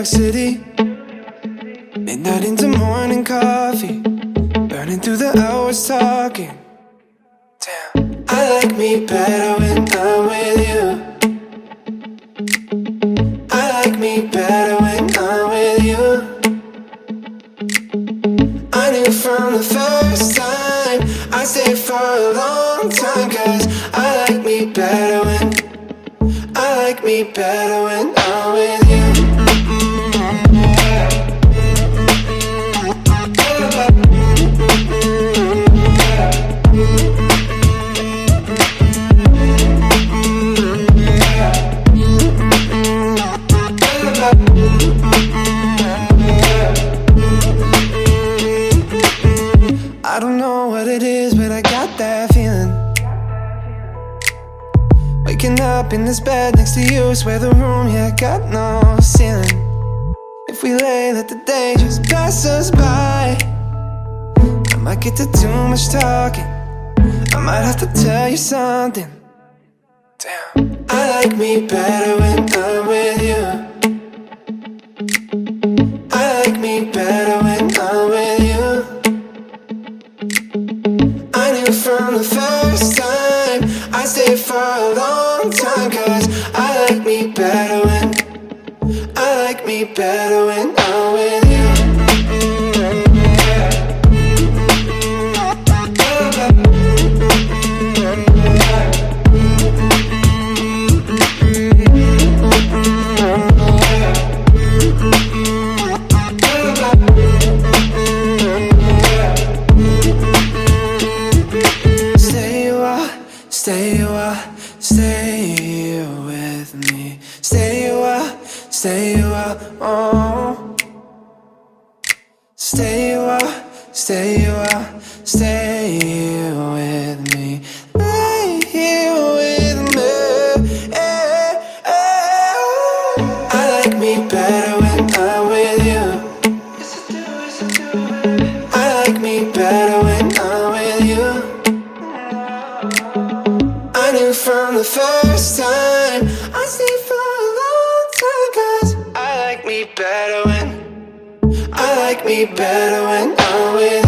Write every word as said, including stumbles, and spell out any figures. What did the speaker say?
York City. Midnight into morning coffee, burning through the hours talking. Damn, I like me better when I'm with you. I like me better when I'm with you. I knew from the first time I'd stay for a long time, 'cause I like me better when I like me better when I'm with you. I don't know what it is, but I got that feeling. Waking up in this bed next to you, swear the room, yeah, got no ceiling. If we lay, let the day just pass us by. I might get to too much talking, I might have to tell you something. Damn, I like me better when I'm with you. I like me better when I'm with you. I knew from the first time I'd stay for a long time, 'cause I like me better when I like me better when I'm with you. Stay a while, stay with me. Stay a while, stay a while, oh. Stay a while, stay a while, stay with me. Lay here with me. Eh, eh. I like me better when I'm with you. I like me better when I'm with you. I knew from the first time I'd stay for a long time, 'cause I like me better when I like me better when I'm with you.